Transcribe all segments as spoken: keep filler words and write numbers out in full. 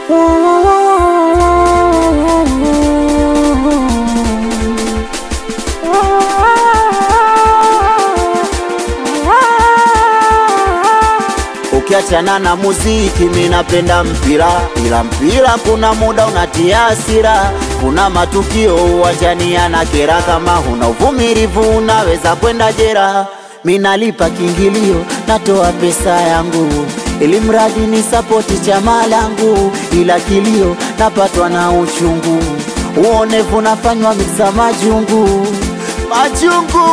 Ukiachana na muziki mimi napenda mpira, ila mpira kuna muda unatia hasira. Kuna matukio uwanjani yanakera, kama huna uvumilivu unaweza kwenda jera. Mimi nalipa kiingilio, natoa pesa yangu, ili mradi ni support chama langu, ila kilio napatwa na uchungu. Uonevu nafanywa mixa majungu, majungu,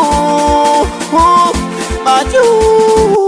majungu.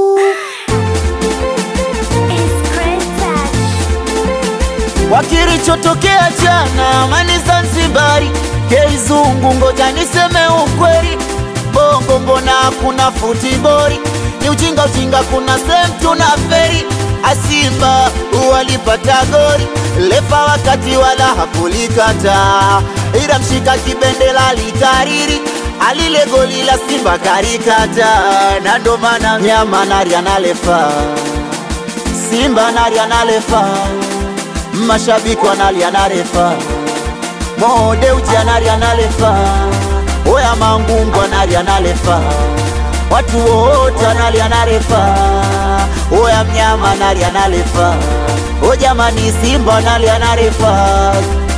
Wakilichotokea jana Amani Zanzibari, Keizungu ngoja niseme ukweli. Bongo mbona kuna futibori, ni ujinga ujinga kuna sehemu tunaferi. Asimba walipata gori, lefa wakati wala hakulikata, ila mshika kibendela likariri, alile goli la Simba karikata. Na ndo maana nyama nari analefa, Simba nari analefa, mashabiki wanalia na refa, Mode uji analia na refa, Oya Mangungu analia na refa, watu wote analia na refa, Oya Mnyama analia na refa, o jamani Simba analia na refa.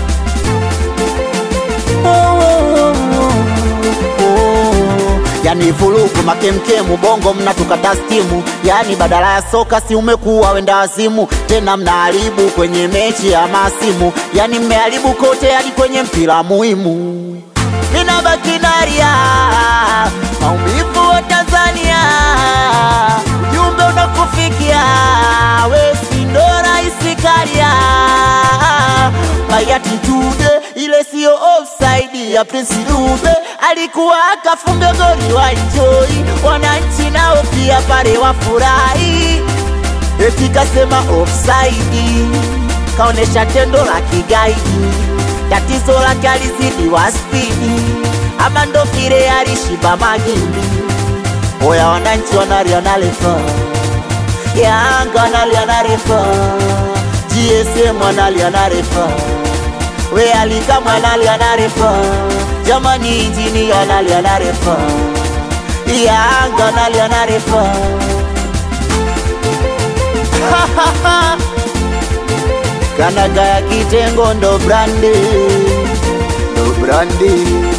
Yani fuluku makemkemu bongo mnatukata stimu, yani badala ya soka si umekuwa wenda wazimu. Tena mnaharibu kwenye mechi ya masimu, yani mmeharibu kote hadi kwenye mpira muhimu. Nina baki naria maumivu wa Tanzania, ujumbe unakufikia we sindo raisi karia. Bayati tude ile sio offside ya Prince Dube, alikuwa akafunga goli wa enjoy, wananchi nao pia pale wafurahi. Eti kasema offside, kaonesha tendo la kigaidi, tatizo lake alizidi wa speed, ama ndo vile alishiba magimbi. Oya wananchi wanalia na refa, Yanga wanalia na refa, G S M wanalia na refa, we alika mwanalia na refa, jamani injini analia na refa, Yanga analia na refa. Kanaga ya kitengo ndo brandi, ndo brandi.